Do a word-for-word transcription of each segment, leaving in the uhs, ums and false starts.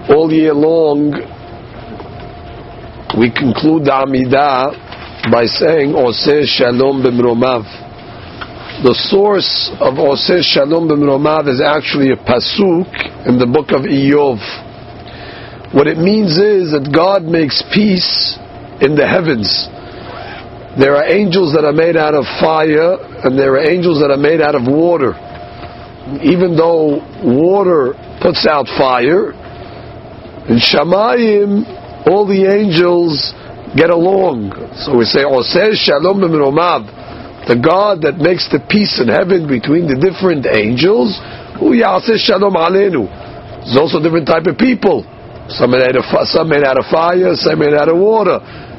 all year long, we conclude the Amidah by saying Oseh Shalom B'mromav. The source of Oseh Shalom B'mromav is actually a pasuk in the book of Iyov. What it means is that God makes peace in the heavens. There are angels that are made out of fire, and there are angels that are made out of water. Even though water puts out fire, in Shamayim, all the angels get along. So we say, Oseh Shalom B'mromav, the God that makes the peace in heaven between the different angels. Hu Ya'aseh Shalom Aleinu. There's also different type of people. Some made out of, some made out of fire, some made out of water.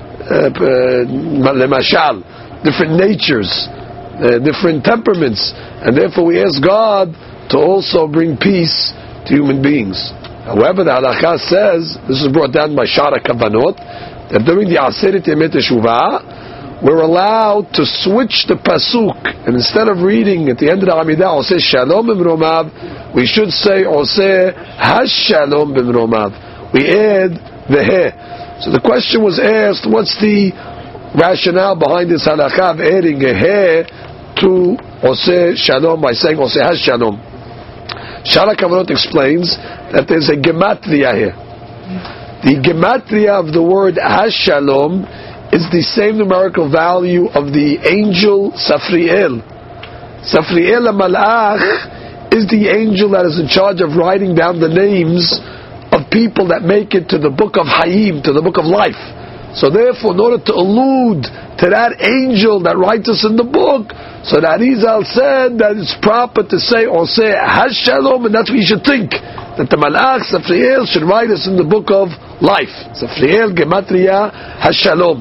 Lemashal, uh, different natures, uh, different temperaments, and therefore we ask God to also bring peace to human beings. However, the halakha says, this is brought down by Shara Kavanot, that during the Aseret Yemei Teshuvah, we're allowed to switch the pasuk, and instead of reading at the end of the Amidah, Oseh Shalom B'mromav, we should say Oseh Hashalom B'mromav. We add the He. So the question was asked, what's the rationale behind this halakha of adding a He to Oseh Shalom by saying Oseh Hashalom? Shara Kavanot explains that there's a gematria here. The gematria of the word Hashalom is the same numerical value of the angel Safriel. Safriel HaMalach is the angel that is in charge of writing down the names of people that make it to the book of Hayim, to the book of life. So therefore, in order to allude to that angel that writes us in the book, so that Arizal said that it's proper to say Oseh Hashalom, and that's what you should think, that the Malach Safriel should write us in the book of life. Safriel Gematria Hashalom.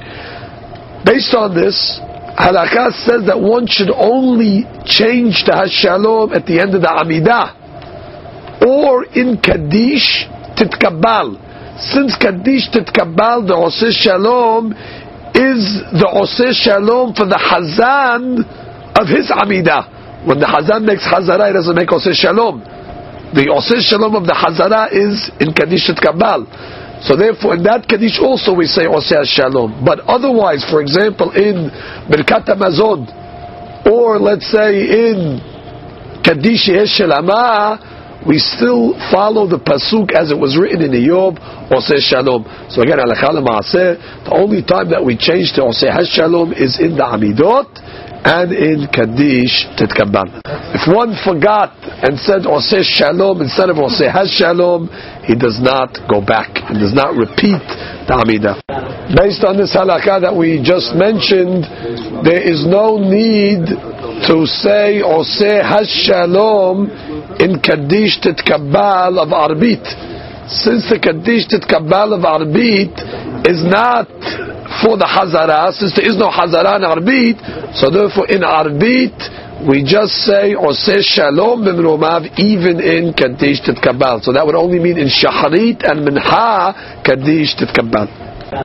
Based on this, halakha says that one should only change the Hashalom at the end of the Amidah, or in Kaddish Titkabal. Since Kaddish Titkabal, the Oseh Shalom is the Oseh Shalom for the Hazan of his Amidah. When the Hazan makes Hazara, he doesn't make Oseh Shalom. The Oseh Shalom of the Hazara is in Kaddish Titkabal. So therefore, in that Kaddish also we say Oseh Shalom. But otherwise, for example, in Birkat HaMazon, or let's say in Kaddish Yesh Shel Hama, we still follow the pasuk as it was written in Iyov, Oseh Shalom. So again, halakha l'maaseh, the only time that we change to Oseh Hashalom is in the Amidot and in Kaddish Titkabal. If one forgot and said Oseh Shalom instead of Oseh Hashalom, he does not go back and does not repeat the Amidah. Based on this halakha that we just mentioned, there is no need to say Oseh Hashalom in Kaddish Titkabal of Arbit. Since the Kaddish Titkabal of Arbit is not for the Hazara, since there is no Hazara in Arbit, so therefore in Arbit we just say Oseh Shalom B'mromav even in Kaddish Titkabal. So that would only mean in Shacharit and Minha Kaddish Titkabal.